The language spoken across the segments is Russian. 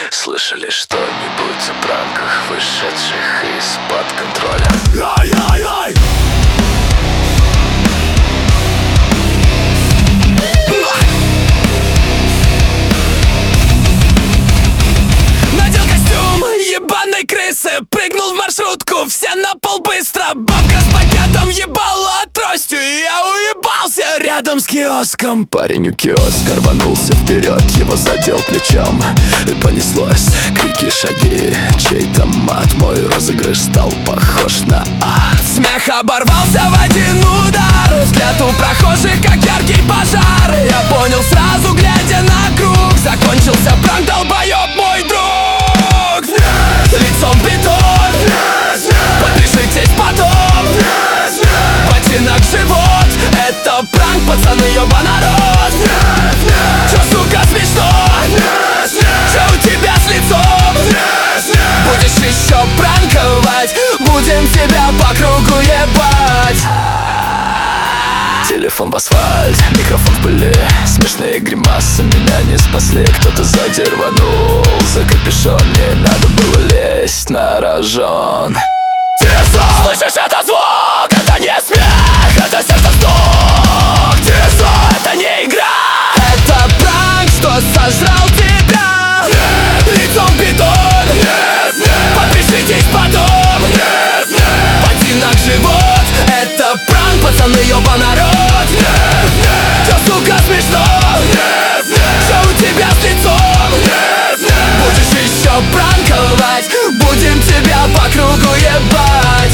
Слышали что-нибудь о пранках, вышедших из-под контроля? Ай-ай-ай! Надел костюм ебаной крысы, прыгнул в маршрутку, все на пол быстро. Бабка с пакетом ебала тростью, и я уебался рядом с киоском. Парень у киоска рванулся вперед, его задел плечом, и понеслось крики, шаги, чей-то мат. Мой розыгрыш стал похож на ад. Смех оборвался в один удар, взгляд у прохожих, как яркий пожар. Я понял сразу, глядя на круг, закончился пранк, долбоёб мой друг. Лицом бетон, подпишитесь потом. Ботинок в живот, это пранк, пацаны, ёба народ. Чё, сука, смешно? Чё у тебя с лицом? Будешь еще пранковать, будем тебя по кругу ебать. Телефон в асфальт, микрофон в пыли, смешные гримасы меня не спасли. Кто-то сзади рванул за капюшон, не надо было лезть на рожон. Тихо! Слышишь, это звук, это не смех, это сердце стук. Тихо! Это не игра, это пранк, что сожрал тебя. Лицом в бетон, подпишитесь потом. Ботинок в живот, это пранк, пацаны, ёба народ. Чё, сука, смешно? Чё у тебя с лицом? Будешь еще пранковать, будем тебя по кругу ебать.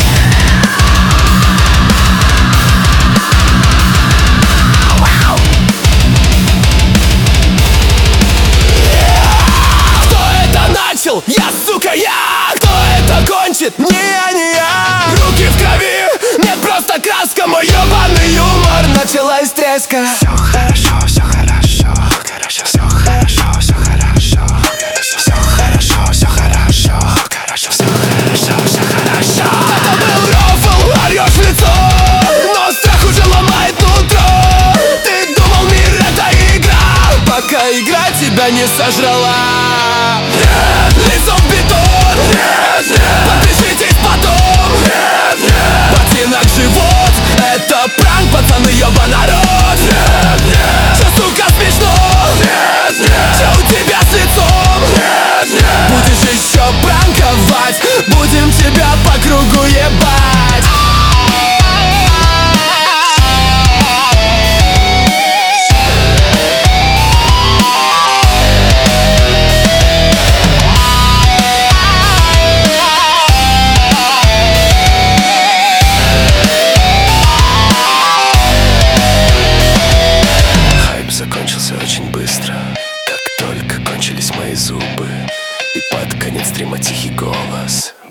Кто это начал? Я, сука, я! Кто это кончит? Не я, не я! Руки в крови, нет, просто краска. Мой ёбаный юмор началась треска. Все хорошо, все хорошо, хорошо, все хорошо, все хорошо, все хорошо, все хорошо, хорошо, все хорошо, все хорошо. Это был рофл, орёшь в лицо, но страх уже ломает нутро. Ты думал, мир это игра, пока игра тебя не сожрала. Лицом в бетон, подпишитесь потом. Ботинок в живот, это пранк, пацаны, ёба народ. Чё, сука, смешно? Чё у тебя с лицом? Будешь еще пранковать, будем тебя по кругу ебать. Хайп закончился очень быстро, как только кончились мои зубы, и под конец стрима тихий голос: